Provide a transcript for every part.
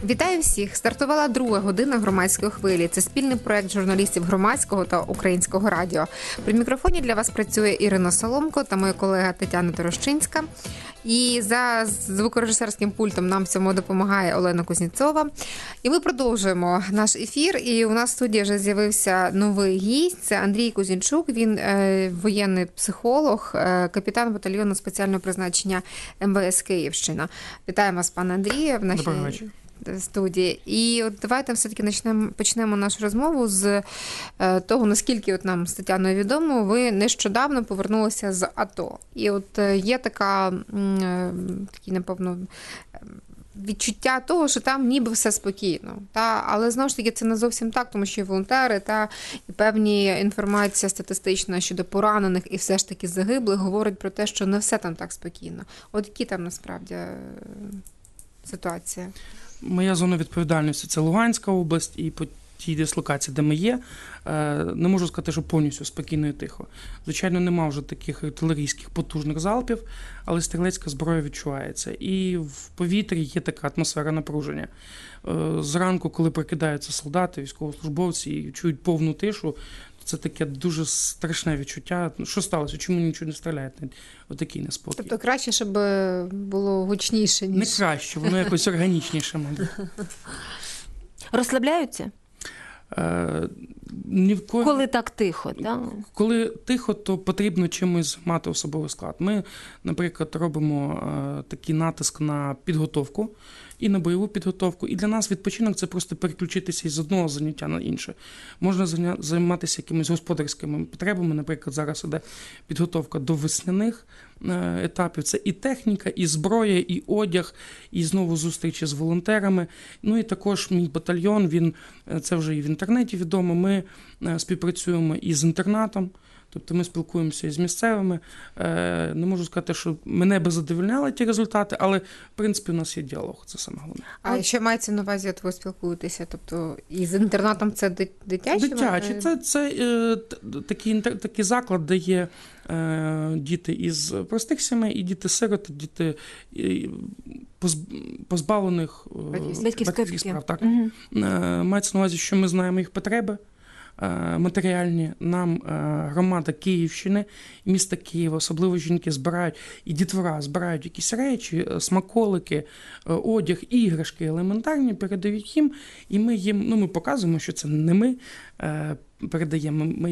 Вітаю всіх! Стартувала друга година громадської хвилі. Це спільний проект журналістів Громадського та Українського радіо. При мікрофоні для вас працює Ірина Соломко та моя колега Тетяна Торощинська. І за звукорежисерським пультом нам в цьому допомагає Олена Кузнєцова. І ми продовжуємо наш ефір. І у нас в студії вже з'явився новий гість. Це Андрій Кузінчук. Він воєнний психолог, капітан батальйону спеціального призначення МВС Київщина. Вітаємо вас, пане Андрію, в нашій студії. І от давайте все-таки почнемо нашу розмову з того, наскільки от нам з Тетяною відомо, ви нещодавно повернулися з АТО. І от є такі, напевно, відчуття того, що там ніби все спокійно. Але, знову ж таки, це не зовсім так, тому що і волонтери, і певні інформація статистична щодо поранених і все ж таки загиблих говорить про те, що не все там так спокійно. От які там насправді ситуація? Моя зона відповідальності – це Луганська область, і по тій дислокації, де ми є, не можу сказати, що повністю спокійно і тихо. Звичайно, нема вже таких артилерійських потужних залпів, але стрілецька зброя відчувається. І в повітрі є така атмосфера напруження. Зранку, коли прокидаються солдати, військовослужбовці і чують повну тишу, це таке дуже страшне відчуття. Що сталося? Чому нічого не стріляють? Отакий неспокій. Тобто краще, щоб було гучніше, ніж... Не краще, воно якось органічніше, мабуть. Розслабляються? Коли так тихо, так? Коли тихо, то потрібно чимось мати особовий склад. Ми, наприклад, робимо такий натиск на підготовку і на бойову підготовку. І для нас відпочинок – це просто переключитися із одного заняття на інше. Можна займатися якимись господарськими потребами. Наприклад, зараз іде підготовка до весняних етапів. Це і техніка, і зброя, і одяг, і знову зустрічі з волонтерами. Ну і також мій батальйон, це вже і в інтернеті відомо, ми співпрацюємо і з інтернатом. Тобто ми спілкуємося із місцевими. Не можу сказати, що мене би задовольняли ті результати, але, в принципі, у нас є діалог, це саме головне. А що мається на увазі, от ви спілкуєтеся? Тобто із інтернатом це дитячі? Дитячі. Це такий заклад, де є діти із простих сімей, і діти-сироти, діти позбавлених батьківських справ. Так. Угу. Мається на увазі, що ми знаємо їх потреби матеріальні. Нам громада Київщини, міста Києва, особливо жінки збирають, і дітвора збирають якісь речі, смаколики, одяг, іграшки елементарні, передають їм, і ми їм, ми показуємо, що це не ми передаємо, ми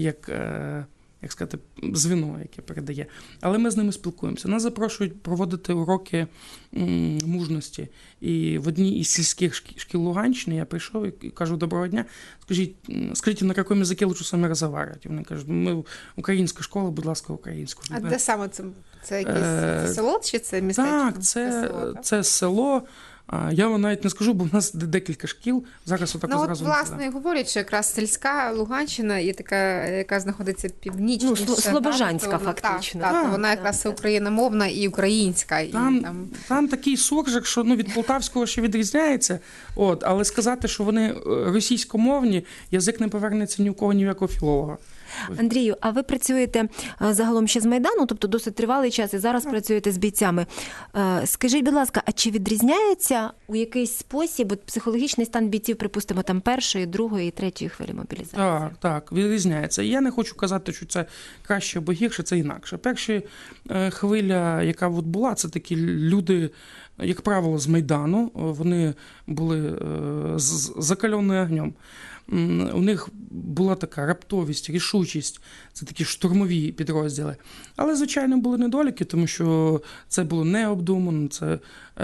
як сказати, звіно, яке передає. Але ми з ними спілкуємося. Нас запрошують проводити уроки мужності. І в одній із сільських шкіл Луганщини я прийшов і кажу: доброго дня, скажіть, на якому язикі лучше з вами розмовляти? І вони кажуть: ми українська школа, будь ласка, українську. А де саме це? Це якесь село чи це містечко? Так, це село. Я вам навіть не скажу, бо в нас декілька шкіл. Зараз отак зразу. Власне, говорять, що якраз сільська Луганщина є така, яка знаходиться північніше. Слобожанська, фактично. Так, вона якраз україномовна і українська. Там такий суржик, що від полтавського ще відрізняється. Але сказати, що вони російськомовні, язик не повернеться ні у кого, ні в якого філолога. Андрію, а ви працюєте загалом ще з Майдану, тобто досить тривалий час, і зараз працюєте з бійцями. Скажіть, будь ласка, а чи відрізняється у якийсь спосіб психологічний стан бійців, припустимо, там першої, другої і третьої хвилі мобілізації? Так, відрізняється. Я не хочу казати, що це краще або гірше, це інакше. Перша хвиля, яка була, це такі люди, як правило, з Майдану. Вони були закалені огнем. У них була така раптовість, рішучість, це такі штурмові підрозділи. Але, звичайно, були недоліки, тому що це було необдумано, це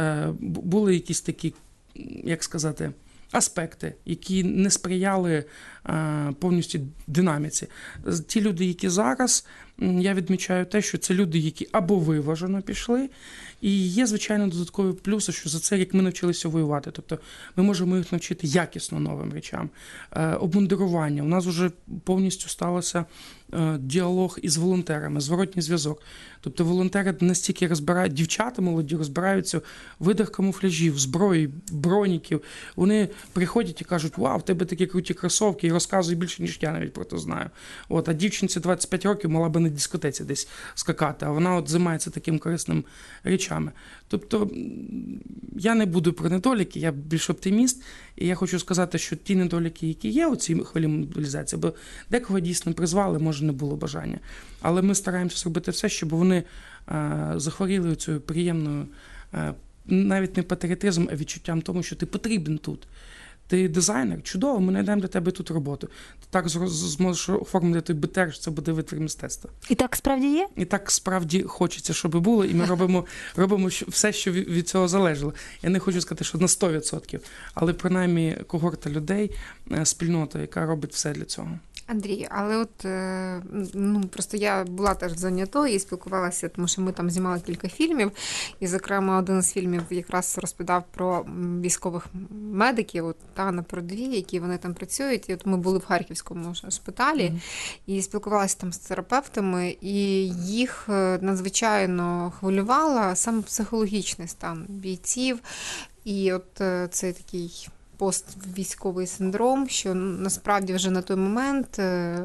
були якісь такі, як сказати, аспекти, які не сприяли повністю динаміці. Ті люди, які зараз, я відмічаю те, що це люди, які або виважено пішли, і є, звичайно, додаткові плюси, що за цей рік ми навчилися воювати. Тобто ми можемо їх навчити якісно новим речам. Обмундирування. У нас вже повністю сталося діалог із волонтерами, зворотній зв'язок. Тобто волонтери настільки розбирають, дівчата молоді розбираються в видах камуфляжів, зброї, броніків. Вони приходять і кажуть: вау, в тебе такі круті кросовки, і розказують більше, ніж я навіть про це знаю. А дівчинці 25 років мала би на дискотеці десь скакати, а вона займається таким корисним речами. Тобто я не буду про недоліки, я більш оптиміст, і я хочу сказати, що ті недоліки, які є у цій хвилі мобілізації, бо декого дійсно призвали, може не було бажання, але ми стараємося зробити все, щоб вони захворіли цією приємною, навіть не патріотизмом, а відчуттям тому, що ти потрібен тут. Ти дизайнер, чудово, ми знайдемо для тебе тут роботу. Ти так зможеш оформити той БТР, що це буде витвір мистецтва. І так справді є? І так справді хочеться, щоб було, і ми робимо все, що від цього залежало. Я не хочу сказати, що на 100%, але принаймні когорта людей, спільнота, яка робить все для цього. Андрій, але от просто я була теж зайнятою і спілкувалася, тому що ми там знімали кілька фільмів, і, зокрема, один з фільмів якраз розповідав про військових медиків на передовій, які вони там працюють. І от ми були в Харківському шпиталі і спілкувалися там з терапевтами, і їх надзвичайно хвилювала саме психологічний стан бійців. І от цей такий поствійськовий синдром, що насправді вже на той момент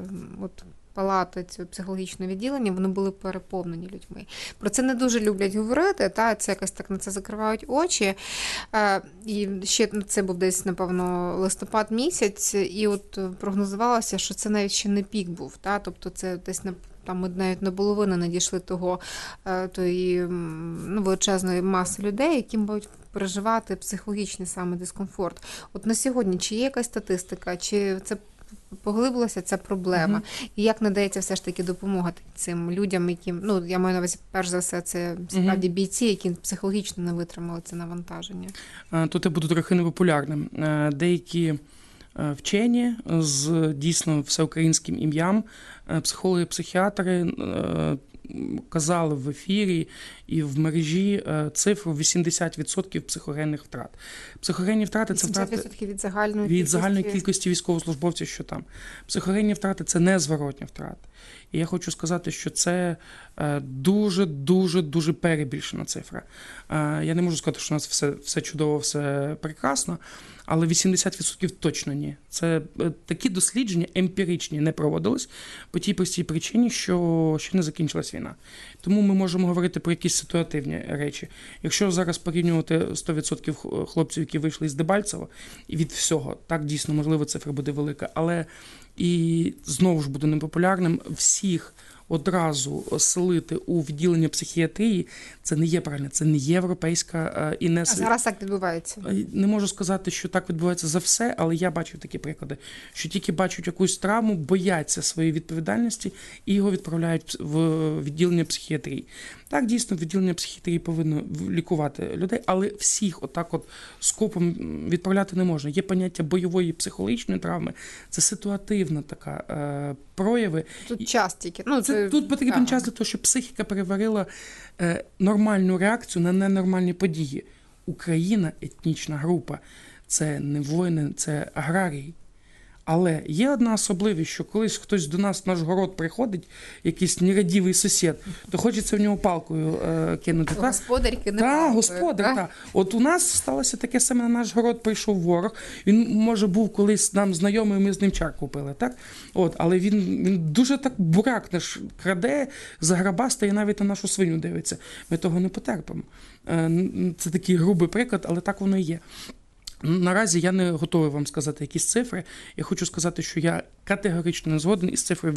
палати цього психологічного відділення, вони були переповнені людьми. Про це не дуже люблять говорити, це якось так на це закривають очі. І ще це був десь, напевно, листопад місяць, і от прогнозувалося, що це навіть ще не пік був. Тобто це десь там ми навіть на половину не дійшли тої величезної маси людей, які будуть переживати психологічний саме дискомфорт. От на сьогодні, чи є якась статистика, чи це поглибилася ця проблема? І як надається все ж таки допомога цим людям, яким, я маю на увазі, перш за все, це справді бійці, які психологічно не витримали це навантаження? Тут я буду трохи непопулярним. Деякі вчені з дійсно всеукраїнським ім'ям, психологи, психіатри казали в ефірі і в мережі цифру 80% психогенних втрат. Психогенні втрати – це втрати 80% від загальної кількості військовослужбовців, що там. Психогенні втрати – це незворотні втрати. І я хочу сказати, що це дуже перебільшена цифра. Я не можу сказати, що у нас все чудово, все прекрасно, але 80% точно ні. Це такі дослідження емпіричні не проводились по тій простій причині, що ще не закінчилась війна. Тому ми можемо говорити про якісь ситуативні речі. Якщо зараз порівнювати 100% хлопців, які вийшли з Дебальцева, і від всього, так дійсно, можливо, цифра буде велика, але і знову ж буду непопулярним, всіх одразу селити у відділення психіатрії, це не є правильно, це не європейська і не... А зараз так відбувається? Не можу сказати, що так відбувається за все, але я бачу такі приклади, що тільки бачать якусь травму, бояться своєї відповідальності і його відправляють в відділення психіатрії. Так, дійсно, відділення психіатрії повинно лікувати людей, але всіх скопом відправляти не можна. Є поняття бойової психологічної травми, це ситуативна така прояви. Тут час тільки. Тут потрібен час для того, щоб психіка переварила нормальну реакцію на ненормальні події. Україна – етнічна група. Це не воїни, це аграрії. Але є одна особливість, що колись хтось до нас в наш город приходить, якийсь нерадівий сусід, то хочеться в нього палкою кинути. Господарки не палкою. Так, господар, так. От у нас сталося таке саме, на наш город прийшов ворог. Він, може, був колись нам знайомий, ми з ним чарку пили, так? Але він дуже так бурак наш краде, заграбастає, навіть на нашу свиню дивиться. Ми того не потерпимо. Це такий грубий приклад, але так воно і є. Наразі я не готовий вам сказати якісь цифри. Я хочу сказати, що я категорично не згоден із цифрою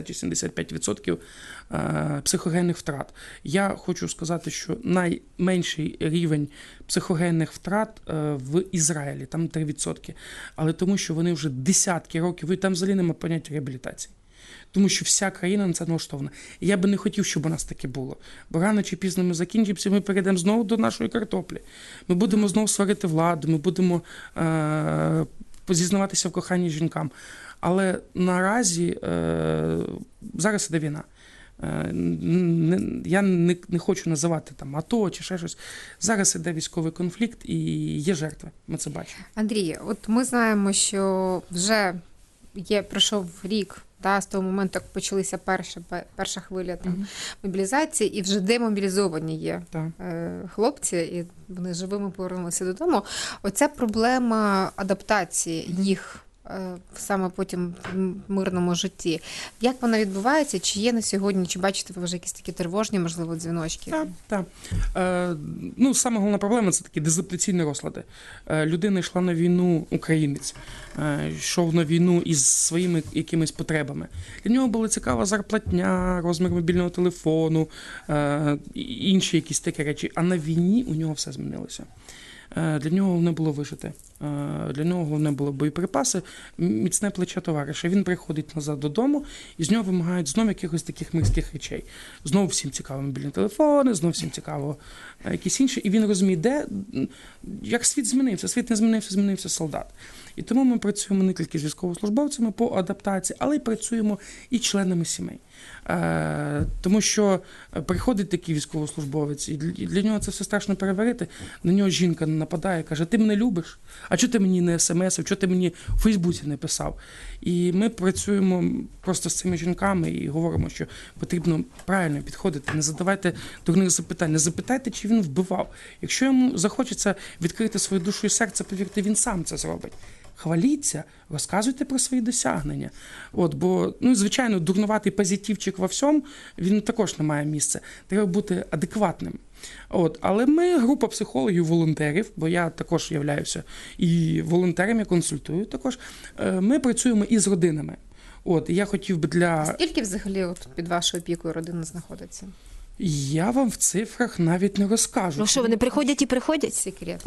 80-85% психогенних втрат. Я хочу сказати, що найменший рівень психогенних втрат в Ізраїлі, там 3%. Але тому, що вони вже десятки років, і там взагалі немає поняття реабілітації. Тому що вся країна на це налаштована. І я би не хотів, щоб у нас таке було. Бо рано чи пізно ми закінчимося, ми перейдемо знову до нашої картоплі. Ми будемо знову сварити владу, ми будемо зізнаватися в коханні жінкам. Але наразі зараз іде війна. Я не хочу називати там АТО чи ще щось. Зараз іде військовий конфлікт і є жертви. Ми це бачимо. Андрій, от ми знаємо, що вже пройшов рік та з того моменту, як почалися перша хвиля там, мобілізації, і вже демобілізовані є Так. хлопці, і вони живими повернулися додому. Оця проблема адаптації їх саме потім в мирному житті. Як вона відбувається? Чи є на сьогодні, чи бачите ви вже якісь такі тривожні, можливо, дзвіночки? Так. Саме головна проблема – це такі дезадаптаційні розлади. Людина йшла на війну, українець, йшов на війну із своїми якимись потребами. Для нього була цікава зарплатня, розмір мобільного телефону, інші якісь такі речі. А на війні у нього все змінилося. Для нього головне було вижити. Для нього головне було боєприпаси, міцне плече товариша. Він приходить назад додому, і з нього вимагають знову якихось таких мирських речей. Знову всім цікаво мобільні телефони, знову всім цікаво якісь інші. І він розуміє, як світ змінився. Світ не змінився, змінився солдат. І тому ми працюємо не тільки з військовослужбовцями по адаптації, але й працюємо і членами сімей. Тому що приходить такий військовослужбовець, і для нього це все страшно переварити. На нього жінка нападає, каже: ти мене любиш? А чого ти мені не смс-ив, чого ти мені у Фейсбуці не писав? І ми працюємо просто з цими жінками і говоримо, що потрібно правильно підходити, не задавайте дурних запитань, не запитайте, чи він вбивав. Якщо йому захочеться відкрити свою душу і серце, повірте, він сам це зробить. Хваліться, розказуйте про свої досягнення. Бо, звичайно, дурнуватий позитивчик во всьому, він також не має місця. Треба бути адекватним. Але ми, група психологів, волонтерів, бо я також являюся і волонтером, я консультую також, ми працюємо із родинами. Я хотів би Скільки взагалі під вашою опікою родина знаходиться? Я вам в цифрах навіть не розкажу. Ну що, вони приходять і приходять? Секрет.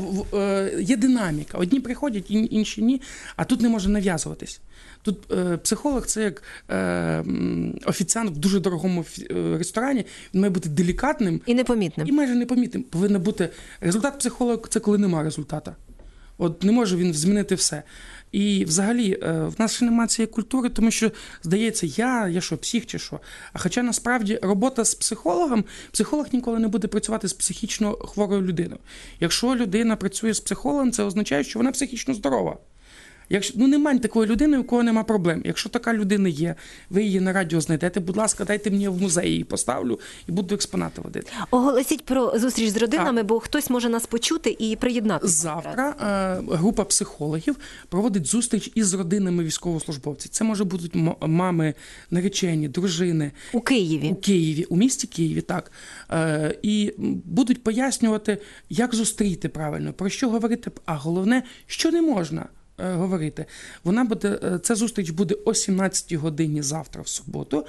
Є динаміка. Одні приходять, інші ні, а тут не може нав'язуватись. Тут психолог – це як офіціант в дуже дорогому ресторані, він має бути делікатним. І непомітним. І майже непомітним. Повинен бути результат психолога – це коли немає результату. Не може він змінити все. І взагалі в нас ще немає цієї культури, тому що, здається, я що, псих чи що. А хоча насправді робота з психологом, психолог ніколи не буде працювати з психічно хворою людиною. Якщо людина працює з психологом, це означає, що вона психічно здорова. Немає такої людини, у кого нема проблем. Якщо така людина є, ви її на радіо знайдете, будь ласка, дайте мені в музей, її поставлю і буду експонати водити. Оголосіть про зустріч з родинами, бо хтось може нас почути і приєднатися. Завтра група психологів проводить зустріч із родинами військовослужбовців. Це може бути мами, наречені, дружини. У Києві? У Києві, у місті Києві, так. І будуть пояснювати, як зустріти правильно, про що говорити, а головне, що не можна говорити. Ця зустріч буде о 17-й годині завтра, в суботу.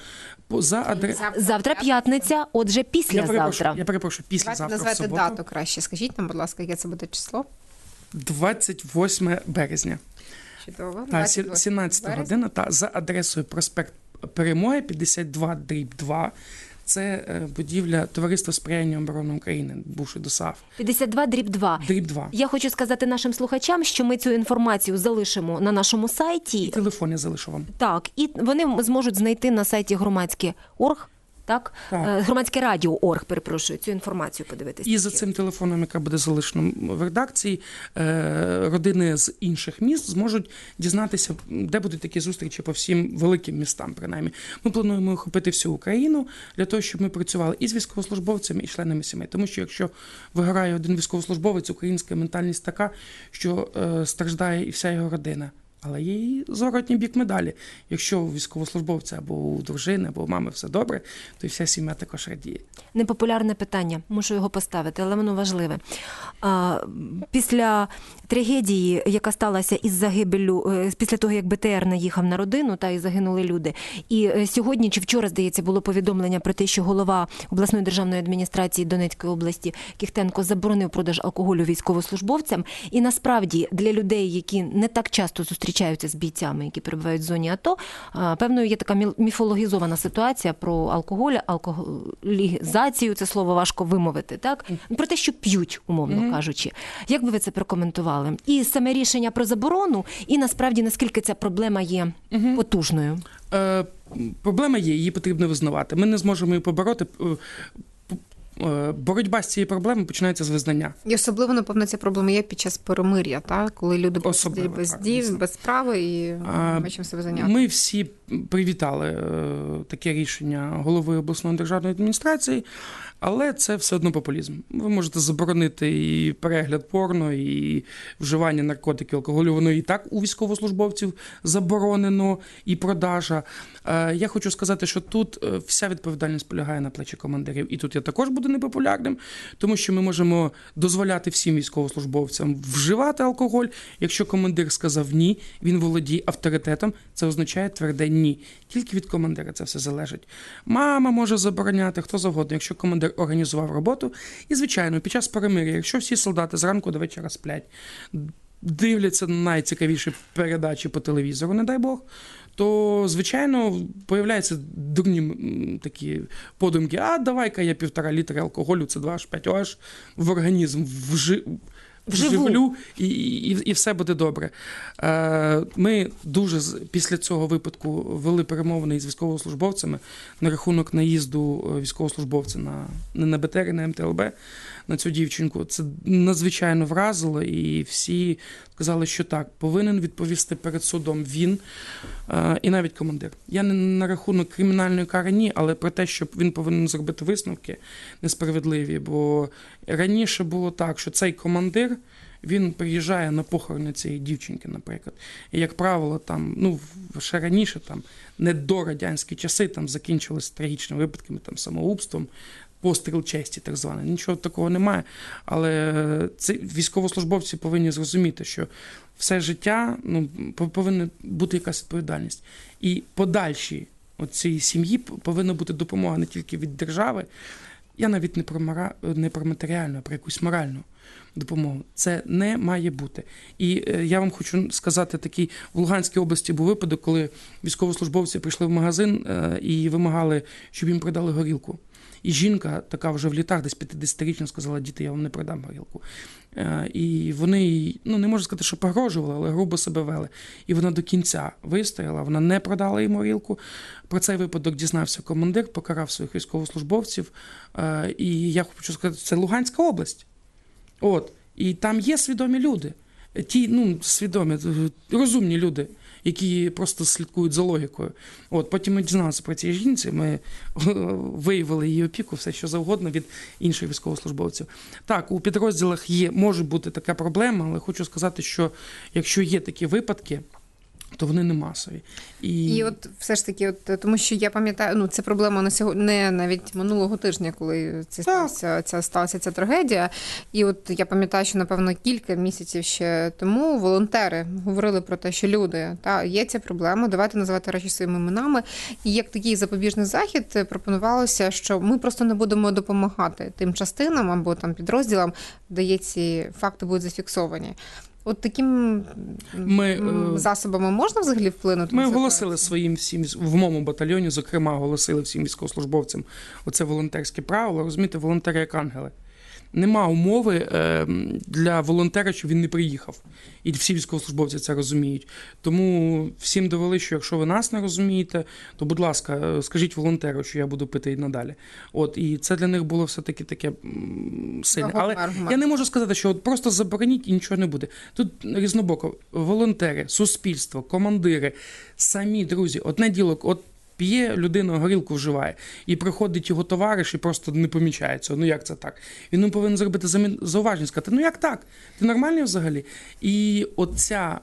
Завтра п'ятниця, отже, післязавтра. Я перепрошую, післязавтра, в суботу. Назвати дату краще. Скажіть нам, будь ласка, яке це буде число? 28 березня. Чудово. 17 година, за адресою проспект Перемоги, 52/2. Це будівля Товариства сприяння оборони України, бувши ДОСААФ. 52/2. Я хочу сказати нашим слухачам, що ми цю інформацію залишимо на нашому сайті. І телефон я залишу вам. Так, і вони зможуть знайти на сайті громадське.орг, так? Громадське радіо.орг, перепрошую, цю інформацію подивитися. І за цим телефоном, яка буде залишена в редакції, родини з інших міст зможуть дізнатися, де будуть такі зустрічі по всім великим містам, принаймні. Ми плануємо охопити всю Україну для того, щоб ми працювали і з військовослужбовцями, і членами сімей. Тому що якщо вигорає один військовослужбовець, українська ментальність така, що страждає і вся його родина. Але є і зворотній бік медалі. Якщо у військовослужбовця або у дружини, або у мами все добре, то і вся сім'я також радіє. Непопулярне питання, мушу його поставити, але воно важливе. Після трагедії, яка сталася із загибеллю, після того, як БТР наїхав на родину, і загинули люди, і сьогодні чи вчора, здається, було повідомлення про те, що голова обласної державної адміністрації Донецької області Кіхтенко заборонив продаж алкоголю військовослужбовцям. І насправді для людей, які не так часто зустрічаються з бійцями, які перебувають в зоні АТО, певною є така міфологізована ситуація про алкоголь, алкоголізацію, це слово важко вимовити, так? Про те, що п'ють, умовно кажучи. Як би ви це прокоментували? І саме рішення про заборону, і насправді наскільки ця проблема є потужною? Проблема є, її потрібно визнавати. Ми не зможемо її побороти. Боротьба з цією проблемою починається з визнання. І особливо, напевно, ця проблема є під час перемир'я, коли люди сидять без дій, без справи і бачимо себе зайняти. Ми всі привітали таке рішення голови обласної державної адміністрації, але це все одно популізм. Ви можете заборонити і перегляд порно, і вживання наркотиків, алкоголю. Воно і так у військовослужбовців заборонено, і продажа. Я хочу сказати, що тут вся відповідальність полягає на плечі командирів. І тут я також буду непопулярним, тому що ми можемо дозволяти всім військовослужбовцям вживати алкоголь. Якщо командир сказав ні, він володіє авторитетом, це означає тверде ні. Тільки від командира це все залежить. Мама може забороняти, хто завгодно, якщо командир організував роботу. І, звичайно, під час перемир'я, якщо всі солдати зранку до вечора сплять, дивляться на найцікавіші передачі по телевізору, не дай Бог, то, звичайно, появляються дурні такі подумки, давай-ка я 1,5 літра алкоголю, це 2H5OH в організм вживлю, і все буде добре. Ми дуже після цього випадку вели перемовини із військовослужбовцями на рахунок наїзду військовослужбовця не на БТР, на МТЛБ, на цю дівчинку. Це надзвичайно вразило, і всі сказали, що так, повинен відповісти перед судом він і навіть командир. Я не на рахунок кримінальної кари ні, але про те, що він повинен зробити висновки несправедливі, бо раніше було так, що цей командир, він приїжджає на похорони цієї дівчинки, наприклад. І, як правило, там, ще раніше, там, не до радянські часи, там закінчилися трагічними випадками, там, самогубством, постріл честі, так званий. Нічого такого немає. Але військовослужбовці повинні зрозуміти, що все життя повинна бути якась відповідальність. І подальшій цій сім'ї повинна бути допомога не тільки від держави. Я навіть не про матеріальну, а про якусь моральну допомогу. Це не має бути. І я вам хочу сказати, такий в Луганській області був випадок, коли військовослужбовці прийшли в магазин і вимагали, щоб їм продали горілку. І жінка, така вже в літах, десь 50-річна, сказала: діти, я вам не продам горілку. І вони, не можу сказати, що погрожували, але грубо себе вели. І вона до кінця вистояла, вона не продала їм горілку. Про цей випадок дізнався командир, покарав своїх військовослужбовців. І я хочу сказати, це Луганська область. І там є свідомі люди. Ті, свідомі, розумні люди, які просто слідкують за логікою. Потім ми дізналися про цій жінці, ми виявили її опіку, все що завгодно від інших військовослужбовців. Так, у підрозділах може бути така проблема, але хочу сказати, що якщо є такі випадки, то вони не масові. І все ж таки, тому що я пам'ятаю, це проблема на сьогодні, не навіть минулого тижня, коли сталася ця трагедія. І я пам'ятаю, що, напевно, кілька місяців ще тому волонтери говорили про те, що люди, є ця проблема, давайте називати речі своїми іменами. І як такий запобіжний захід пропонувалося, що ми просто не будемо допомагати тим частинам або там підрозділам, де ці факти будуть зафіксовані. Таким засобами можна взагалі вплинути? Ми оголосили своїм всім, в моєму батальйоні, зокрема, оголосили всім військовослужбовцям оце волонтерське правило. Розумієте, волонтери як ангели. Нема умови для волонтера, щоб він не приїхав. І всі військовослужбовці це розуміють. Тому всім довели, що якщо ви нас не розумієте, то, будь ласка, скажіть волонтеру, що я буду пити і надалі. І це для них було все-таки таке сильне. Але я не можу сказати, що просто забороніть і нічого не буде. Тут різнобоко. Волонтери, суспільство, командири, самі друзі. Одне діло, п'є людина, горілку вживає, і приходить його товариш і просто не помічається. Як це так? Він повинен зробити зауваження, сказати: як так? Ти нормальний взагалі? І оця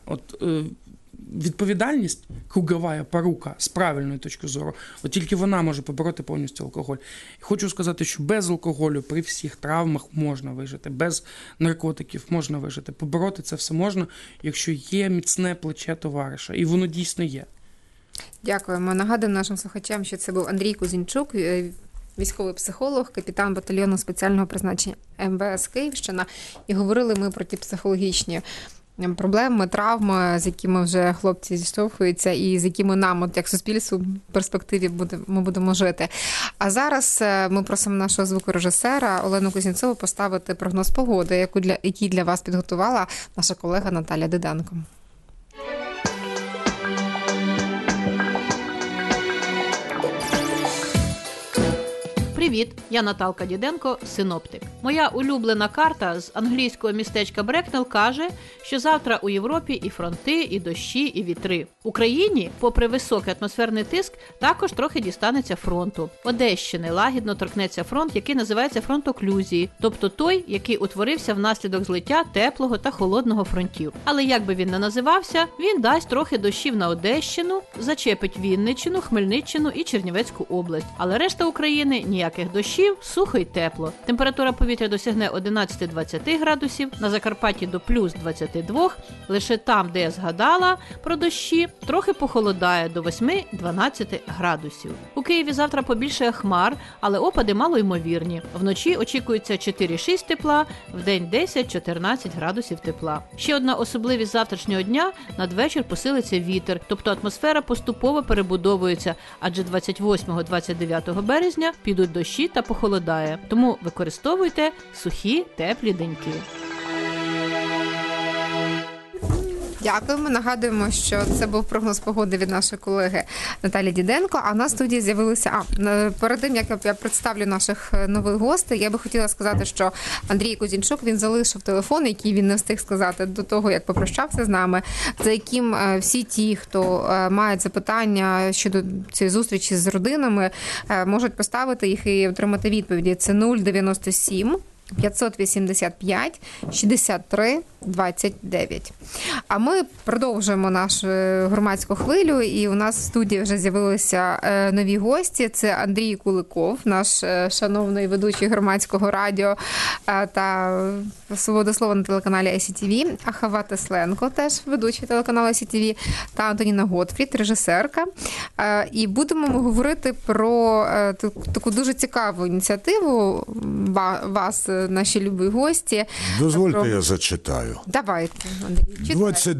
відповідальність, кругова порука з правильної точки зору, тільки вона може побороти повністю алкоголь. І хочу сказати, що без алкоголю при всіх травмах можна вижити, без наркотиків можна вижити. Побороти це все можна, якщо є міцне плече товариша. І воно дійсно є. Дякуємо. Нагадую нашим слухачам, що це був Андрій Кузінчук, військовий психолог, капітан батальйону спеціального призначення МВС Київщина. І говорили ми про ті психологічні проблеми, травми, з якими вже хлопці зіштовхуються і з якими нам, як суспільству, в перспективі ми будемо жити. А зараз ми просимо нашого звукорежисера Олену Кузнєцову поставити прогноз погоди, який для вас підготувала наша колега Наталя Диденко. Привіт, я Наталка Діденко, синоптик. Моя улюблена карта з англійського містечка Брекнел каже, що завтра у Європі і фронти, і дощі, і вітри. В Україні, попри високий атмосферний тиск, також трохи дістанеться фронту. Одещини лагідно торкнеться фронт, який називається фронт оклюзії, тобто той, який утворився внаслідок злиття теплого та холодного фронтів. Але як би він не називався, він дасть трохи дощів на Одещину, зачепить Вінниччину, Хмельниччину і Чернівецьку область. Але решта України – ніяких дощів, сухо й тепло. Температура повітря досягне 11-20 градусів, на Закарпатті до плюс 22, лише там, де я згадала про дощі, трохи похолодає до 8-12 градусів. У Києві завтра побільшає хмар, але опади малоймовірні. Вночі очікується 4-6 тепла, вдень 10-14 градусів тепла. Ще одна особливість завтрашнього дня – надвечір посилиться вітер, тобто атмосфера поступово перебудовується, адже 28-29 березня підуть дощі та похолодає. Тому використовуйте сухі, теплі деньки. Дякуємо. Нагадуємо, що це був прогноз погоди від нашої колеги Наталі Діденко. А на студії з'явилися... перед тим, як я представлю наших нових гостей, я би хотіла сказати, що Андрій Кузінчук, він залишив телефон, який він не встиг сказати до того, як попрощався з нами, за яким всі ті, хто мають запитання щодо цієї зустрічі з родинами, можуть поставити їх і отримати відповіді. Це 097 585 63 29. А ми продовжуємо нашу громадську хвилю, і у нас в студії вже з'явилися нові гості. Це Андрій Куликов, наш шановний ведучий громадського радіо та свобода слова на телеканалі ICTV, Ахава Тесленко, теж ведучий телеканалу ICTV, та Антоніна Готфрід, режисерка. І будемо ми говорити про таку дуже цікаву ініціативу вас, наші любі гості. Дозвольте, я зачитаю. Давайте, Андрій.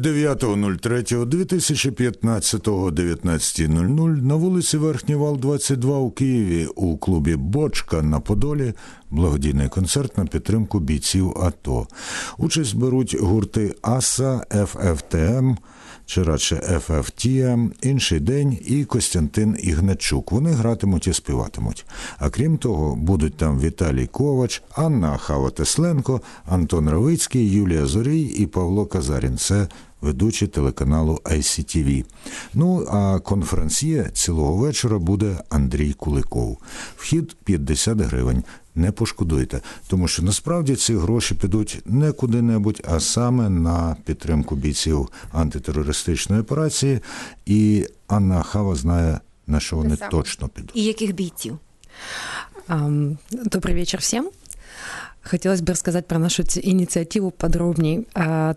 29.03.2015 о 19:00 на вулиці Верхній Вал, 22 у Києві у клубі «Бочка» на Подолі благодійний концерт на підтримку бійців АТО. Участь беруть гурти «Аса», «ФФТМ», чи радше «ФФТМ», «Інший день» і Костянтин Ігнатчук. Вони гратимуть і співатимуть. А крім того, будуть там Віталій Ковач, Анна Ахава Тесленко, Антон Равицький, Юлія Зорій і Павло Казарін. Це ведучий телеканалу ICTV. Ну, а конференсьє цілого вечора буде Андрій Куликов. Вхід 50 гривень. Не пошкодуйте, тому що насправді ці гроші підуть не куди-небудь, а саме на підтримку бійців антитерористичної операції. І Анна Ахава знає, на що вони точно підуть. І яких бійців? Добрый вечер всем. Хотелось бы рассказать про нашу инициативу подробней.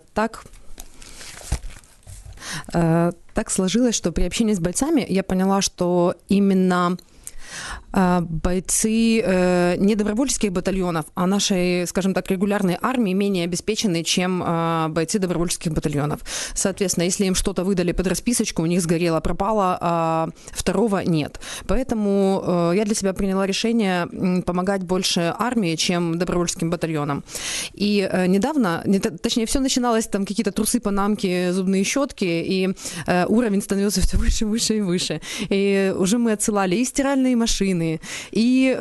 Так сложилось, что при общении с бойцами я поняла, что именно бойцы не добровольческих батальонов, а нашей, скажем так, регулярной армии менее обеспечены, чем бойцы добровольческих батальонов. Соответственно, если им что-то выдали под расписочку, у них сгорело, пропало, а второго нет. Поэтому я для себя приняла решение помогать больше армии, чем добровольческим батальонам. И недавно, точнее, все начиналось, там какие-то трусы, панамки, зубные щетки, и уровень становился все выше, выше и выше. И уже мы отсылали и стиральные машины, и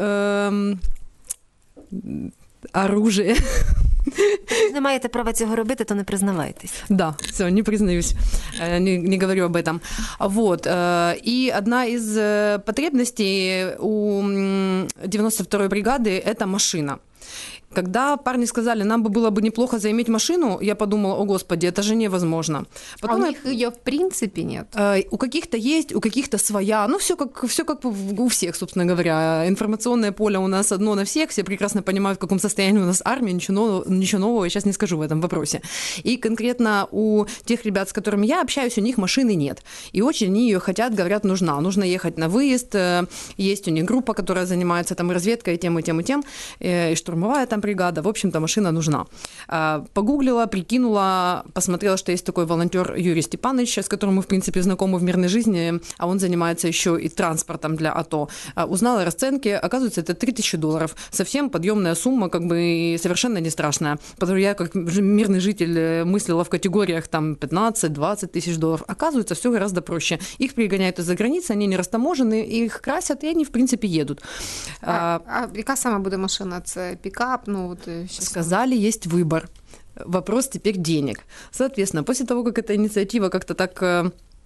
оружие. Не маєте права цього робити, то не признавайтесь. Да, все, не признаюсь, не говорю об этом. Вот. И одна из потребностей у 92-й бригады – это машина. Когда парни сказали, нам бы было бы неплохо заиметь машину, я подумала, о господи, это же невозможно. Потом а у них ее в принципе нет? У каких-то есть, у каких-то своя. Ну, все как у всех, собственно говоря. Информационное поле у нас одно на всех, все прекрасно понимают, в каком состоянии у нас армия, ничего нового я сейчас не скажу в этом вопросе. И конкретно у тех ребят, с которыми я общаюсь, у них машины нет. И очень они ее хотят, говорят, нужна. Нужно ехать на выезд, есть у них группа, которая занимается там и разведкой, и тем, и тем, и тем, и что штурмовая там бригада. В общем-то, машина нужна. Погуглила, прикинула, посмотрела, что есть такой волонтер Юрий Степанович, с которым мы, в принципе, знакомы в мирной жизни, а он занимается еще и транспортом для АТО. Узнала расценки, оказывается, это $3000. Совсем подъемная сумма, как бы и совершенно не страшная. Потому что я, как мирный житель, мыслила в категориях там 15-20 тысяч долларов. Оказывается, все гораздо проще. Их пригоняют из-за границы, они не растаможены, их красят, и они, в принципе, едут. А яка сама буде машина? Це пікап? Сказали, есть выбор. Вопрос теперь денег. Соответственно, после того, как эта инициатива как-то так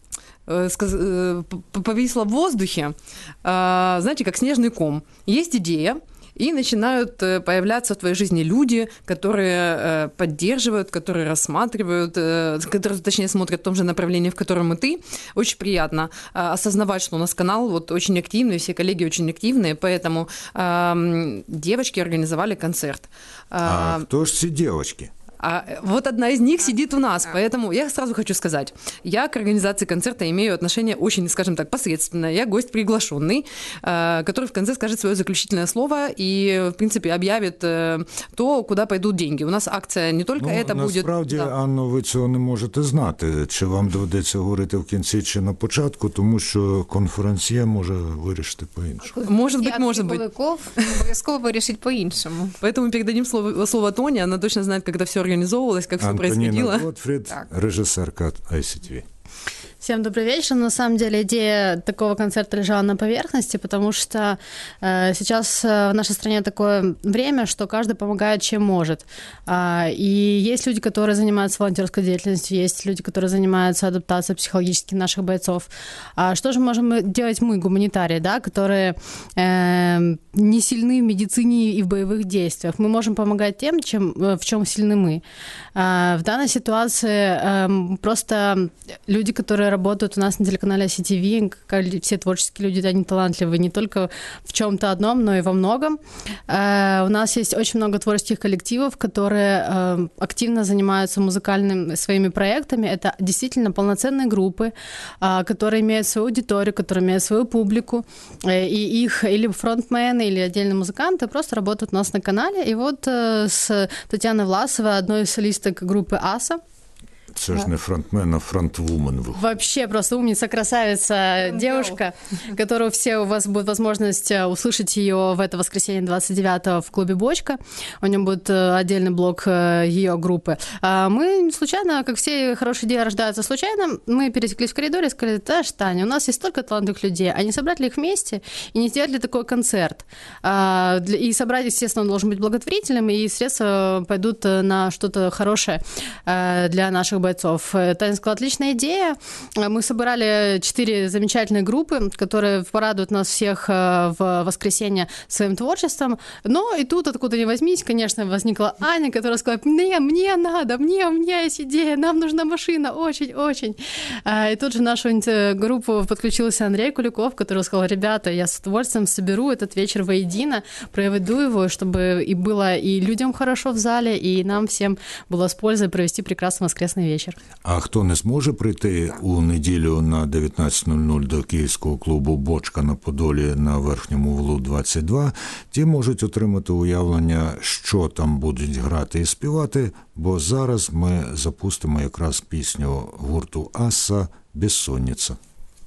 повисла в воздухе, знаете, как снежный ком. Есть идея, и начинают появляться в твоей жизни люди, которые поддерживают, которые рассматривают, которые, точнее, смотрят в том же направлении, в котором и ты. Очень приятно осознавать, что у нас канал вот очень активный, все коллеги очень активные, поэтому девочки организовали концерт. А кто ж эти девочки? Вот одна из них сидит у нас, поэтому я сразу хочу сказать, я к организации концерта имею отношение очень, скажем так, посредственное. Я гость приглашенный, который в конце скажет свое заключительное слово и, в принципе, объявит то, куда пойдут деньги. У нас акция не только это буде. Насправді, да. Анно, ви цього не можете знати, чи вам доведеться говорити в кінці, чи на початку, тому що конференціє може вирішити по-іншому. Может быть. Куликов обов'язково вирішить по-іншому. Поэтому передадим слово Тоне, она точно знает, как это все организовывалось, как все происходило. Антоніна Готфрід, режисерка ICTV. Всем добрый вечер. На самом деле идея такого концерта лежала на поверхности, потому что сейчас в нашей стране такое время, что каждый помогает, чем может. И есть люди, которые занимаются волонтерской деятельностью, есть люди, которые занимаются адаптацией психологически наших бойцов. А что же можем делать мы, гуманитарии, да, которые не сильны в медицине и в боевых действиях? Мы можем помогать тем, в чем сильны мы. В данной ситуации просто люди, которые работают у нас на телеканале ICTV, как все творческие люди, они талантливые не только в чем-то одном, но и во многом. У нас есть очень много творческих коллективов, которые активно занимаются музыкальными своими проектами. Это действительно полноценные группы, которые имеют свою аудиторию, которые имеют свою публику, и их или фронтмены, или отдельные музыканты просто работают у нас на канале. И вот с Татьяной Власовой, одной из солисток группы «Аса». Це ж не фронтмен, а фронтвумен. Вообще просто умница, красавица, девушка, которую все у вас будет возможность услышать ее в это воскресенье 29-го в клубе «Бочка». У нее будет отдельный блок ее группы. Мы случайно, как все хорошие идеи рождаются случайно, мы пересеклись в коридоре и сказали: Таня, у нас есть столько талантливых людей, а не собрать ли их вместе и не сделать ли такой концерт? И собрать, естественно, он должен быть благотворительным, и средства пойдут на что-то хорошее для наших бойцов. Таня сказала: отличная идея. Мы собирали 4 замечательные группы, которые порадуют нас всех в воскресенье своим творчеством. Но и тут, откуда ни возьмись, конечно, возникла Аня, которая сказала: мне надо, у меня есть идея, нам нужна машина, очень-очень. И тут же в нашу группу подключился Андрей Куликов, который сказал: ребята, я с удовольствием соберу этот вечер воедино, проведу его, чтобы и было и людям хорошо в зале, и нам всем было с пользой провести прекрасный воскресный вечер. А хто не зможе прийти у неділю на 19:00 до київського клубу «Бочка» на Подолі на Верхньому Валу 22, ті можуть отримати уявлення, що там будуть грати і співати, бо зараз ми запустимо якраз пісню гурту «Аса» «Безсонниця».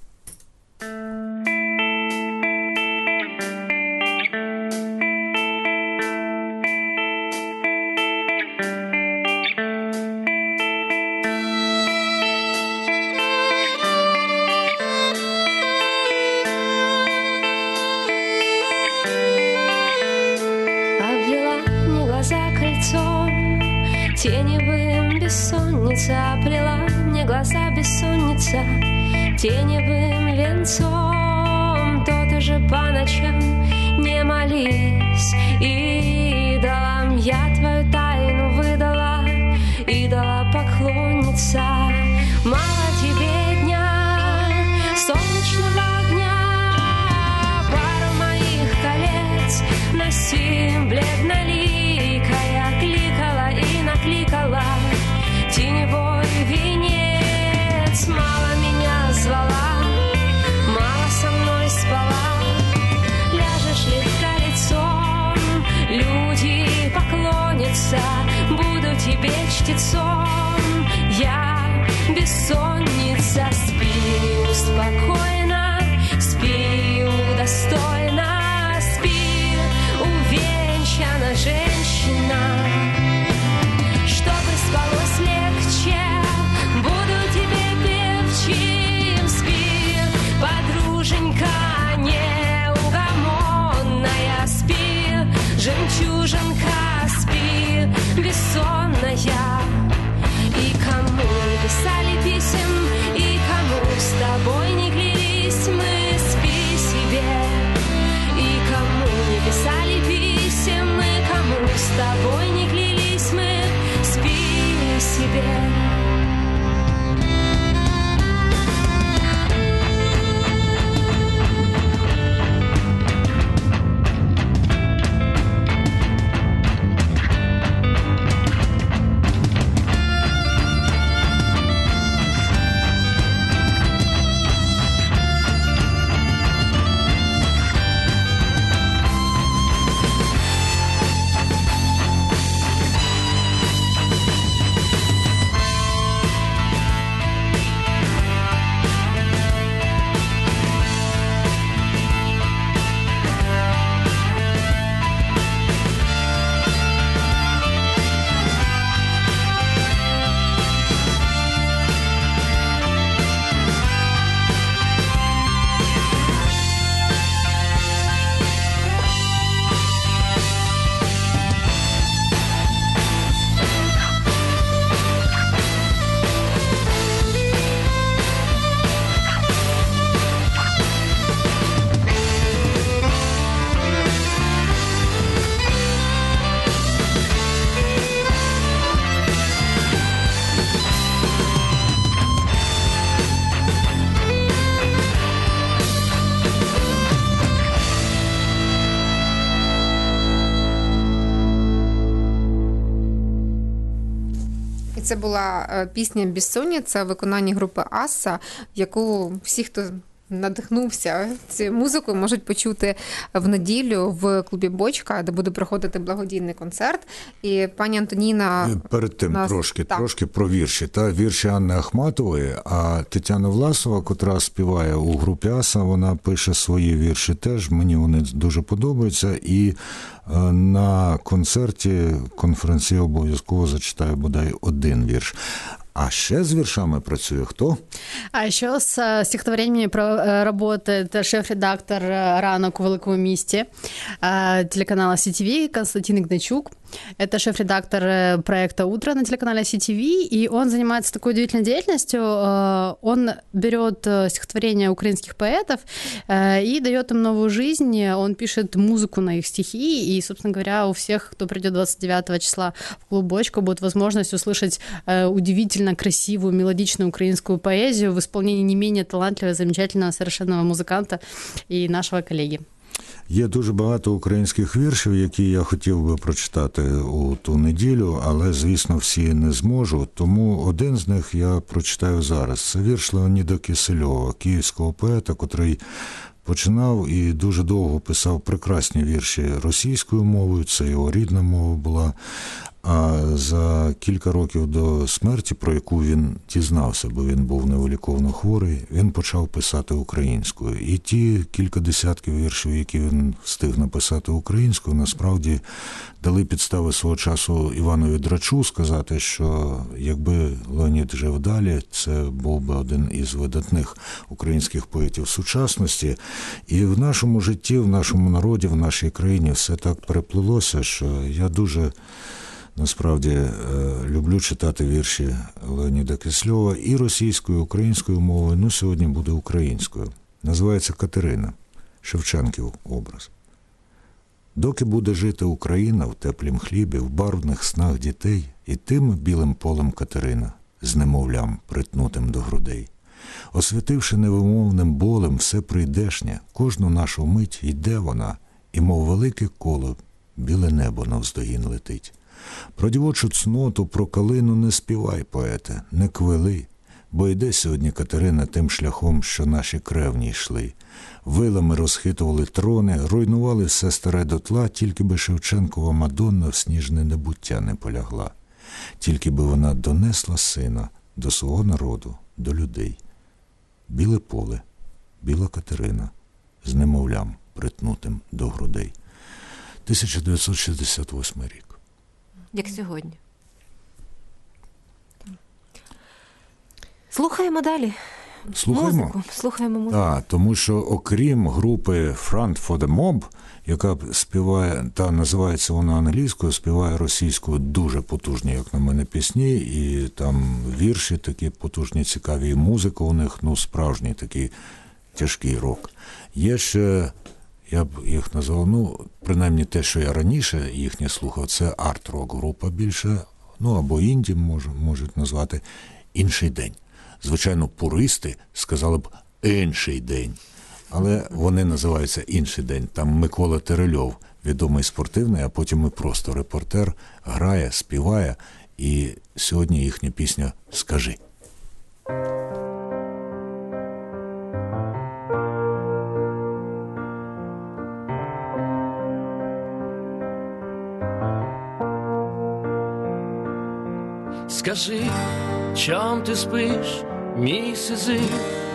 Теневым бессонница оплела мне глаза, бессонница теневым венцом. То-то же по ночам не молись идолам, я твою тайну выдала, идола поклонница. Мало тебе дня, солнечного огня, пару моих колец носи бледноликая, кликала и накликала теневой венец. Мало меня звала, мало со мной спала, ляжешь ли колецом, люди птицом. Я бессонница, спи спокойно, спи удостойно, спи увенчана женщина. Чтобы спалось легче, буду тебе певчим, спи, подруженька неугомонная, спи, жемчужинка, спи, бессонная. И кому не писали писем, и кому с тобой не клялись, мы спи себе. И кому не писали писем, и кому с тобой не клялись, мы спи себе. Це була пісня «Безсонниця» в виконанні групи «Аса», яку всі, хто надихнувся цією музикою, можуть почути в неділю в клубі «Бочка», де буде проходити благодійний концерт. І пані Антоніна... Перед тим трошки про вірші. Вірші Анни Ахматової, а Тетяна Власова, котра співає у групі «Аса», вона пише свої вірші теж. Мені вони дуже подобаються. І на концерті конференції обов'язково зачитаю бодай один вірш. А ще з віршами працює хто? А ще з стихотворениями работает шеф-редактор «Ранок у Великому місті» телеканала CTV Константин Игнатюк. Это шеф-редактор проекта «Утро» на телеканале CTV, и он занимается такой удивительной деятельностью. Он берет стихотворения украинских поэтов и дает им новую жизнь. Он пишет музыку на их стихи, и, собственно говоря, у всех, кто придет 29 числа в клуб «Бочка», будет возможность услышать удивительно красивую, мелодичную украинскую поэзию в исполнении не менее талантливого, замечательного, совершенного музыканта и нашего коллеги. Є дуже багато українських віршів, які я хотів би прочитати у ту неділю, але, звісно, всі не зможу, тому один з них я прочитаю зараз. Це вірш Леоніда Кисельова, київського поета, котрий починав і дуже довго писав прекрасні вірші російською мовою, це його рідна мова була. А за кілька років до смерті, про яку він дізнався, бо він був невиліковно хворий, він почав писати українською. І ті кілька десятків віршів, які він встиг написати українською, насправді дали підстави свого часу Іванові Драчу сказати, що якби Леонід жив далі, це був би один із видатних українських поетів сучасності. І в нашому житті, в нашому народі, в нашій країні все так переплилося, що я дуже... Насправді, люблю читати вірші Леоніда Кислова і російською, і українською мовою, ну, сьогодні буде українською. Називається «Катерина», Шевченків образ. Доки буде жити Україна в теплім хлібі, в барвних снах дітей, і тим білим полем Катерина, з немовлям притнутим до грудей. Освятивши невимовним болем все прийдешнє, кожну нашу мить йде вона, і мов велике коло, біле небо навздогін летить. Про дівочу цноту, про калину не співай, поете, не квили, бо йде сьогодні Катерина тим шляхом, що наші кревні йшли. Вилами розхитували трони, руйнували все старе дотла, тільки би Шевченкова Мадонна в сніжне небуття не полягла. тільки би вона донесла сина до свого народу, до людей. Біле поле, біла Катерина, з немовлям притнутим до грудей. 1968 рік. Як сьогодні. Слухаємо далі. Слухаємо? Слухаємо музику. Так, тому що окрім групи Front for the Mob, яка співає, та називається вона англійською, співає російською, дуже потужні, як на мене, пісні, і там вірші такі потужні, цікаві, і музика у них, ну, справжній такий тяжкий рок. Є ще, я б їх назвав, ну, принаймні те, що я раніше їхнє слухав, це арт-рок група більше, ну, або інді можуть назвати, «Інший день». Звичайно, пуристи сказали б «інший день», але вони називаються «Інший день». Там Микола Терельов, відомий спортивний, а потім і просто репортер, грає, співає, і сьогодні їхня пісня «Скажи». Скажи, чом ти спиш, мій Сизиф,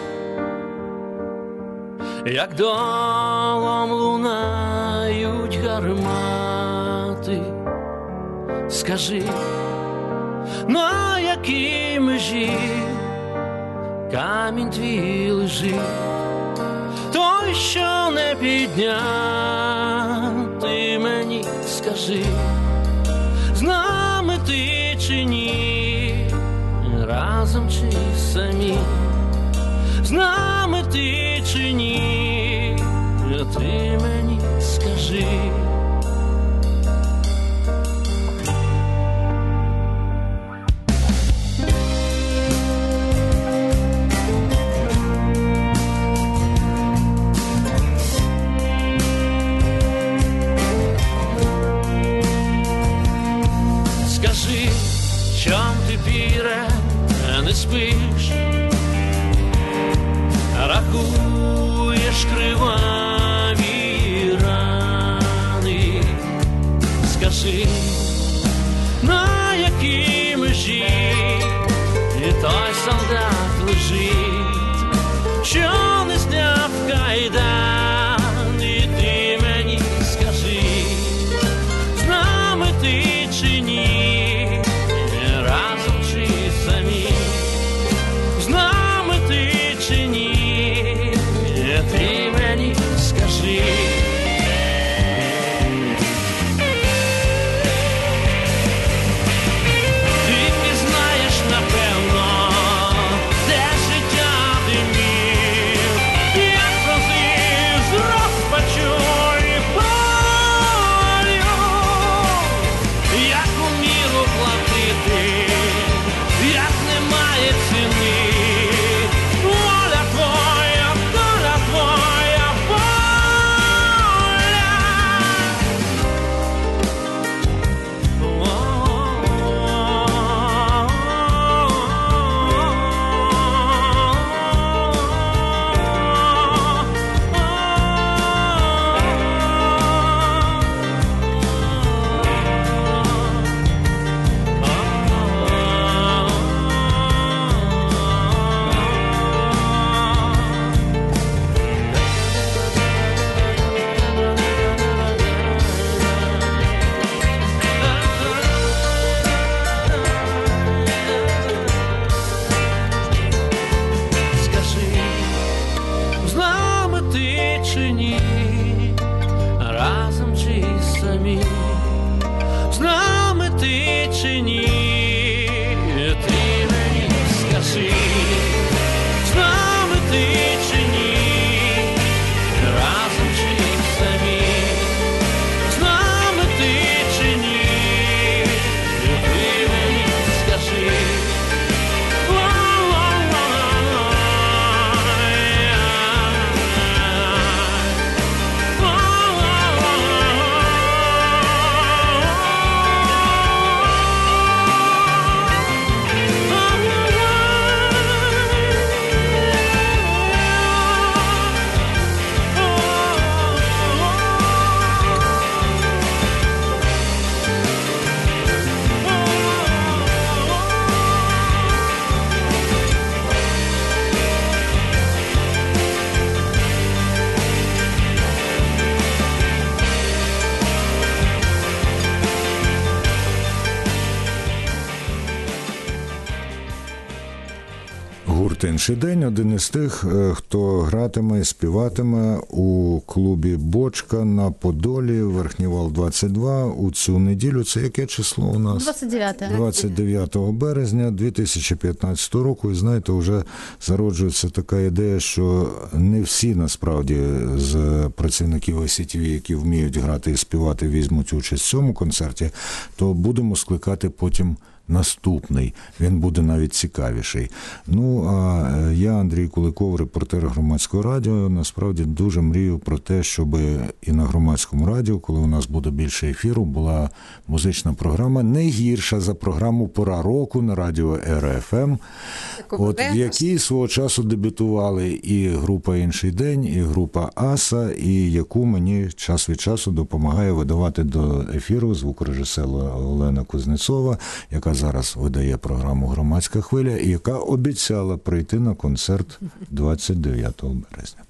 як долом лунають гармати? Скажи, на якій межі камінь твій лежить, той, що не підняти мені, скажи, з нами ти чи ні, разом чи самі, з нами ти чи ні, ти мені скажи. Скажи, чом ти, піре, не спиш, рахуєш криваві рани? Скажи, на якій межі той солдат лежить, що не зняв кайдан, і ти мені скажи, з нами ти чи ні, разом чи самі, з нами ти чи ні, ти мені скажи. Ти пізнаєш, напевно, де життя інший день» – один із тих, хто гратиме і співатиме у клубі «Бочка» на Подолі, Верхній Вал 22 у цю неділю. Це яке число у нас? 29 березня 2015 року. І знаєте, вже зароджується така ідея, що не всі насправді з працівників ICTV, які вміють грати і співати, візьмуть участь в цьому концерті, то будемо скликати потім наступний. Він буде навіть цікавіший. Ну, а я, Андрій Куликов, репортер Громадського радіо, насправді дуже мрію про те, щоб і на Громадському радіо, коли у нас буде більше ефіру, була музична програма не гірша за програму «Пора року» на радіо РФМ, от в якій свого часу дебютували і група «Інший день», і група «Аса», і яку мені час від часу допомагає видавати до ефіру звукорежисер Олена Кузнецова, яка зараз видає програму «Громадська хвиля» і яка обіцяла прийти на концерт 29 березня.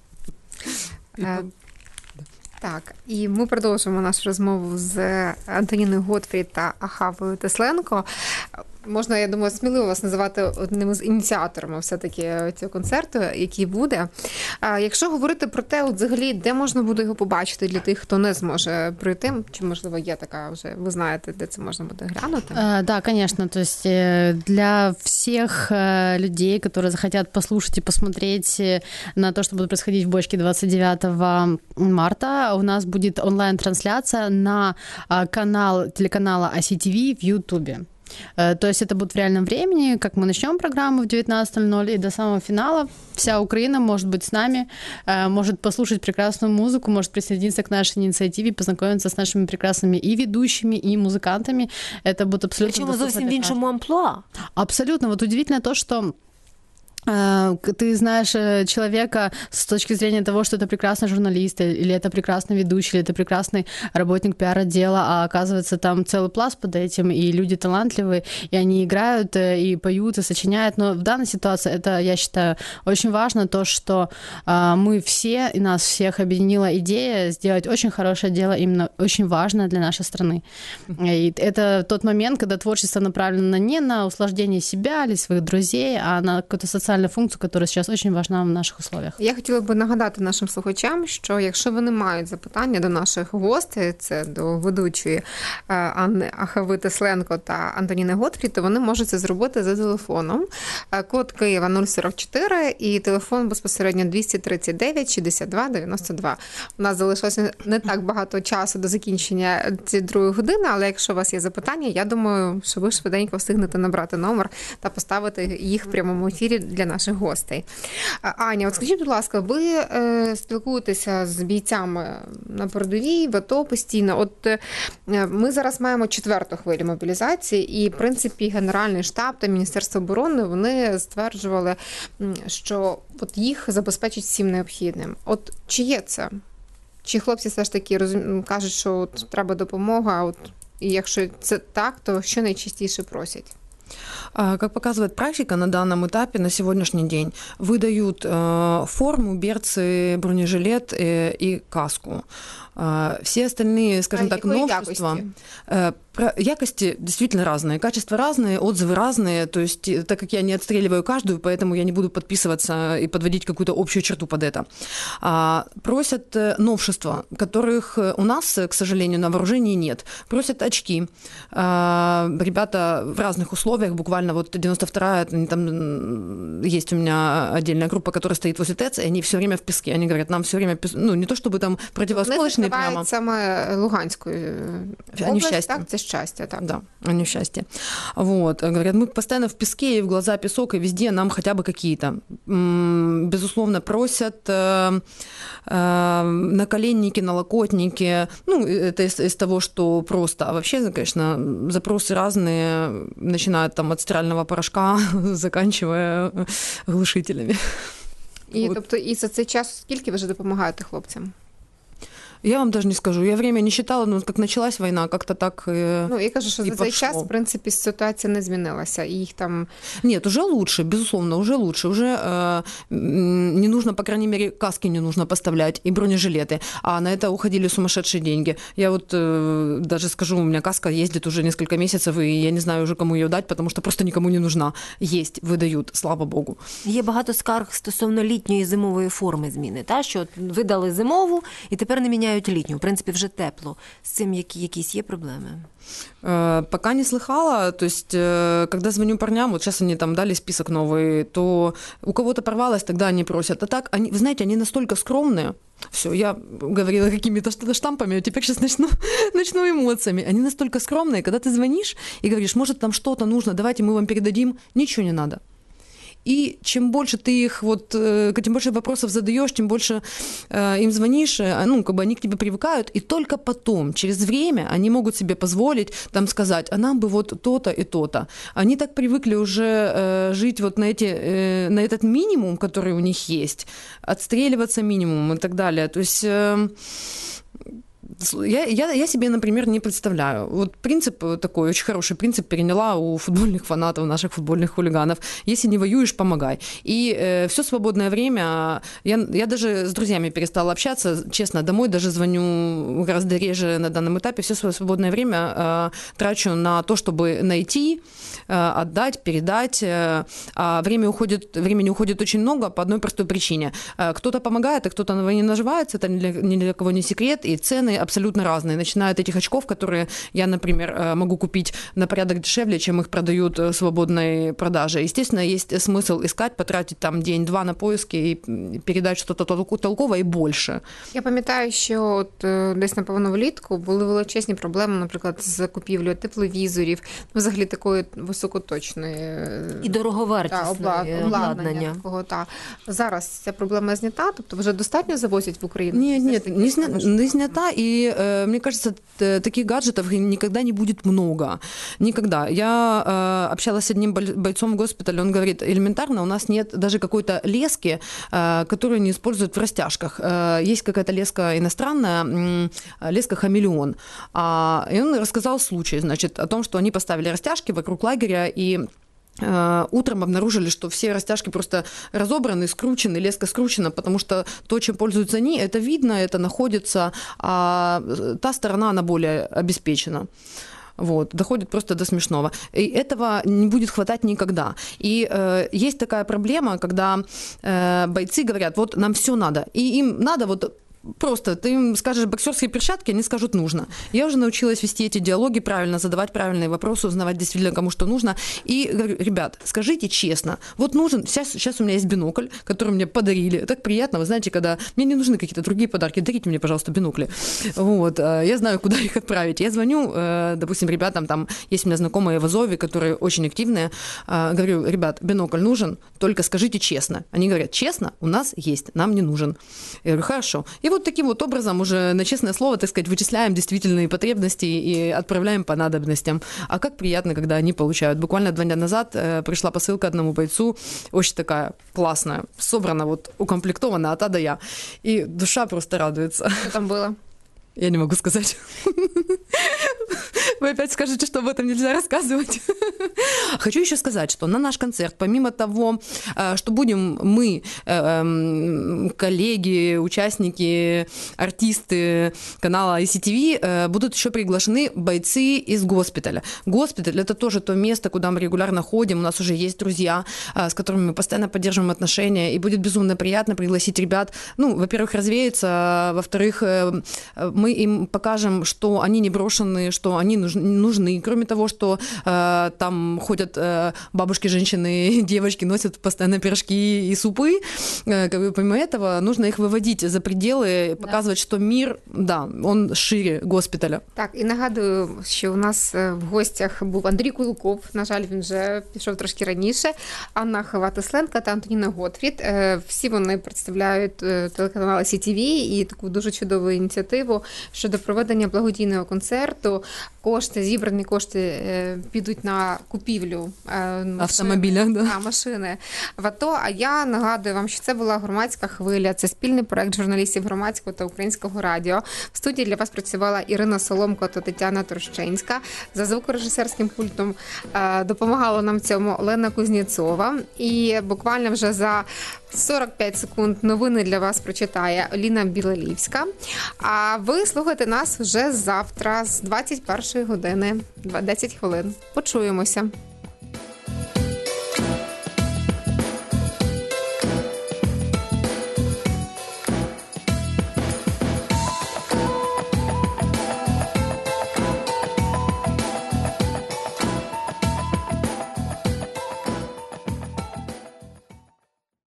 Так, і ми продовжуємо нашу розмову з Антоніною Готфрід та Ахавою Тесленко. Можна, я думаю, сміливо вас називати одним з ініціаторами все-таки цього концерту, який буде. Якщо говорити про те, от взагалі, де можна буде його побачити для тих, хто не зможе прийти, чи, можливо, є така вже, ви знаєте, де це можна буде глянути? Да, конечно. То есть для всех людей, которые захотят послушать и посмотреть на то, что будет происходить в «Бочке» 29 марта, у нас будет онлайн-трансляция на канал телеканала ICTV в Ютубе. То есть это будет в реальном времени, как мы начнем программу в 19:00 и до самого финала. Вся Украина может быть с нами, может послушать прекрасную музыку, может присоединиться к нашей инициативе, познакомиться с нашими прекрасными и ведущими, и музыкантами. Это будет абсолютно... Причому зовсім в іншому амплуа. Абсолютно. Вот удивительно то, что ты знаешь человека с точки зрения того, что это прекрасный журналист, или это прекрасный ведущий, или это прекрасный работник пиар-отдела, а оказывается там целый пласт под этим, и люди талантливые, и они играют, и поют, и сочиняют. Но в данной ситуации это, я считаю, очень важно, то, что мы все, и нас всех объединила идея сделать очень хорошее дело, именно очень важное для нашей страны. И это тот момент, когда творчество направлено не на услаждение себя или своих друзей, а на какую-то социальную функцію, яка зараз дуже важлива в наших условиях. Я хотіла би нагадати нашим слухачам, що якщо вони мають запитання до наших гостей, це до ведучої Анни Ахави Тесленко та Антоніни Готфрід, то вони можуть це зробити за телефоном. Код Києва 044 і телефон безпосередньо 239 62 92. У нас залишилося не так багато часу до закінчення цієї другої години, але якщо у вас є запитання, я думаю, що ви швиденько встигнете набрати номер та поставити їх в прямому ефірі для наших гостей. Аня, от скажіть, будь ласка, ви спілкуєтеся з бійцями на передовій, в АТО постійно. От ми зараз маємо 4-ту хвилю мобілізації, і, в принципі, Генеральний штаб та Міністерство оборони, вони стверджували, що от їх забезпечить всім необхідним. От чи є це? Чи хлопці все ж таки кажуть, що от треба допомога, от, і якщо це так, то що найчастіше просять? Как показывает практика, на данном этапе, на сегодняшний день, выдают форму, берцы, бронежилет и каску. Все остальные, скажем так, новшества... Якости действительно разные, качества разные, отзывы разные, то есть так как я не отстреливаю каждую, поэтому я не буду подписываться и подводить какую-то общую черту под это. Просят новшества, которых у нас, к сожалению, на вооружении нет. Просят очки. Ребята в разных условиях, буквально вот 92-я, там есть у меня отдельная группа, которая стоит возле ТЭЦ, и они все время в песке. Они говорят, нам все время, ну не то чтобы там противоосколочные прямо. Саме Луганскую область, так? Це счастье, так? Да, они в счастье. Вот. Говорят, мы постоянно в песке, и в глаза песок, и везде нам хотя бы какие-то. Безусловно, просят наколенники, налокотники. Ну, это из того, что просто. А вообще, конечно, запросы разные, начиная там от стирального порошка, заканчивая глушителями. І, тобто, і за цей час скільки ви вже допомагаєте хлопцям? Я вам даже не скажу. Я время не считала, но как началась война, как-то так Ну, я кажу, що і за цей пошло. час, в принципі, ситуація не змінилася. І їх там Нет, уже лучше, безусловно, уже лучше. Уже не нужно, по крайней мере, каски не нужно поставлять и бронежилеты. А на это уходили сумасшедшие деньги. Я вот даже скажу, у меня каска ездит уже несколько месяцев, и я не знаю уже, кому ее дать, потому что просто никому не нужна. Есть, выдают, слава богу. Є багато скарг стосовно літньої зимової форми зміни, та що видали зимову і тепер не міняють літню. В принципі, вже тепло. З цим якісь є проблеми? Пока не слыхала, то есть, когда звоню парням, вот сейчас они там дали список новый, то у кого-то порвалось, тогда они просят. А так, они, вы знаете, они настолько скромные. Все, я говорила какими-то штампами, а теперь сейчас начну эмоциями. Они настолько скромные, когда ты звонишь и говоришь, может, там что-то нужно, давайте мы вам передадим, ничего не надо. И чем больше ты их тем больше вопросов задаешь, тем больше им звонишь, ну, как бы они к тебе привыкают, и только потом, через время, они могут себе позволить там сказать, а нам бы вот то-то и то-то. Они так привыкли уже жить вот на этот минимум, который у них есть, отстреливаться минимумом и так далее. То есть я себе, например, не представляю. Вот принцип такой, очень хороший принцип переняла у футбольных фанатов, наших футбольных хулиганов. Если не воюешь, помогай. И все свободное время, я даже с друзьями перестала общаться, честно, домой даже звоню гораздо реже на данном этапе. Все свое свободное время трачу на то, чтобы найти, отдать, передать. А времени уходит очень много по одной простой причине. Кто-то помогает, а кто-то на войне наживается, это ни для кого не секрет, и цены абсолютно разные, начиная от этих очков, которые я, например, могу купить на порядок дешевле, чем их продают в свободной продаже. Естественно, есть смысл искать, потратить там день-два на поиски и передать что-то толковое и больше. Я пам'ятаю, що от десь, напевно, влітку були величезні проблеми, наприклад, з купівлею тепловізорів, взагалі такої високоточної І дороговартісної обладнання. Такого, та. Зараз ця проблема знята, тобто вже достатньо завозять в Україну? Нет, не снята, и мне кажется, таких гаджетов никогда не будет много. Никогда. Я общалась с одним бойцом в госпитале, он говорит, элементарно у нас нет даже какой-то лески, которую не используют в растяжках. Есть какая-то леска иностранная, леска «Хамелеон». И он рассказал случай, значит, о том, что они поставили растяжки вокруг лагеря, и утром обнаружили, что все растяжки просто разобраны, скручены, леска скручена, потому что то, чем пользуются они, это видно, это находится, а та сторона, она более обеспечена. Вот, доходит просто до смешного. И этого не будет хватать никогда. И есть такая проблема, когда бойцы говорят, вот нам все надо, и им надо вот просто ты им скажешь боксерские перчатки, они скажут нужно. Я уже научилась вести эти диалоги правильно, задавать правильные вопросы, узнавать действительно, кому что нужно. И говорю, ребят, скажите честно, вот нужен, сейчас у меня есть бинокль, который мне подарили. Так приятно, вы знаете, когда мне не нужны какие-то другие подарки, дарите мне, пожалуйста, бинокли. Вот, я знаю, куда их отправить. Я звоню, допустим, ребятам, там есть у меня знакомые в Азове, которые очень активные. Говорю, ребят, бинокль нужен, только скажите честно. Они говорят, честно, у нас есть, нам не нужен. Я говорю, хорошо. И вот таким вот образом уже на честное слово, так сказать, вычисляем действительные потребности и отправляем по надобностям. А как приятно, когда они получают. Буквально 2 дня назад пришла посылка одному бойцу, очень такая классная, собрана, вот укомплектована от А до Я. И душа просто радуется. Что там было? Я не могу сказать. Вы опять скажете, что об этом нельзя рассказывать. Хочу еще сказать, что на наш концерт, помимо того, что будем мы, коллеги, участники, артисты канала ICTV, будут еще приглашены бойцы из госпиталя. Госпиталь – это тоже то место, куда мы регулярно ходим. У нас уже есть друзья, с которыми мы постоянно поддерживаем отношения. И будет безумно приятно пригласить ребят, ну, во-первых, развеяться, во-вторых, мы им покажем, что они не брошены, что они нужны. Кроме того, что там ходят бабушки, женщины, девочки, носят постоянно пирожки и супы. Помимо этого, нужно их выводить за пределы, показывать, что мир, да, он шире госпіталя. Так, і нагадую, що у нас в гостях був Андрій Куликов, на жаль, він вже пішов трошки раніше, Анна Хватисленко та Антоніна Готфрід. Всі вони представляють телеканал ICTV і таку дуже чудову ініціативу щодо проведення благодійного концерту. кошти, зібрані кошти підуть на купівлю Автомобіля, да. машини в АТО. А я нагадую вам, що це була «Громадська хвиля». Це спільний проект журналістів Громадського та Українського радіо. В студії для вас працювала Ірина Соломко та Тетяна Трощинська. За звукорежисерським пультом допомагала нам в цьому Олена Кузнєцова. І буквально вже за 45 секунд новини для вас прочитає Оліна Білолівська. А ви слухайте нас вже завтра з 21 години, 10 хвилин. Почуємося.